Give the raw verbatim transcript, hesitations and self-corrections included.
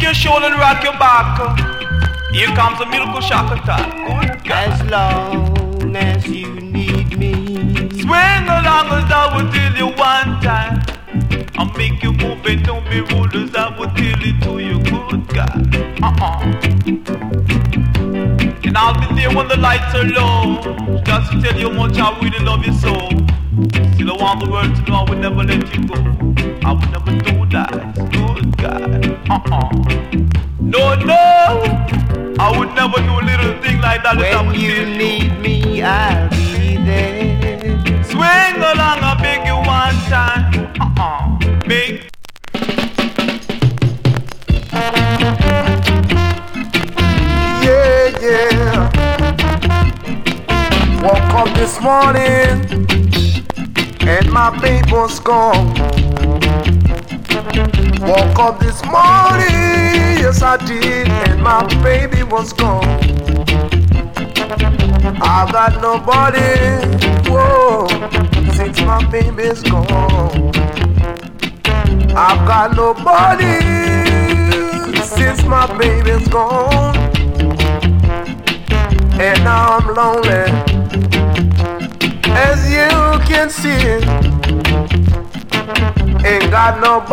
your shoulder and rock your back. Here comes a miracle shock attack. Good God. As long as you need me. Swing along as I will tell you one time. I'll make you move and don't be rude as I will tell it to you. Good God. Uh-uh. And I'll be there when the lights are low, just to tell you how much I really love you so. Still I want the world to know I would never let you go. I would never do that. Good God. Uh-uh. No, no, I would never do a little thing like that. When you need me, I'll be there. Swing along, I beg you one time. Uh-uh. Big. Yeah, yeah. Woke up this morning and my baby was gone. Woke up this morning, yes I did, and my baby was gone. I got nobody, whoa, since my baby's gone. I've got nobody since my baby's gone. And now I'm lonely, as you can see. Ain't got nobody.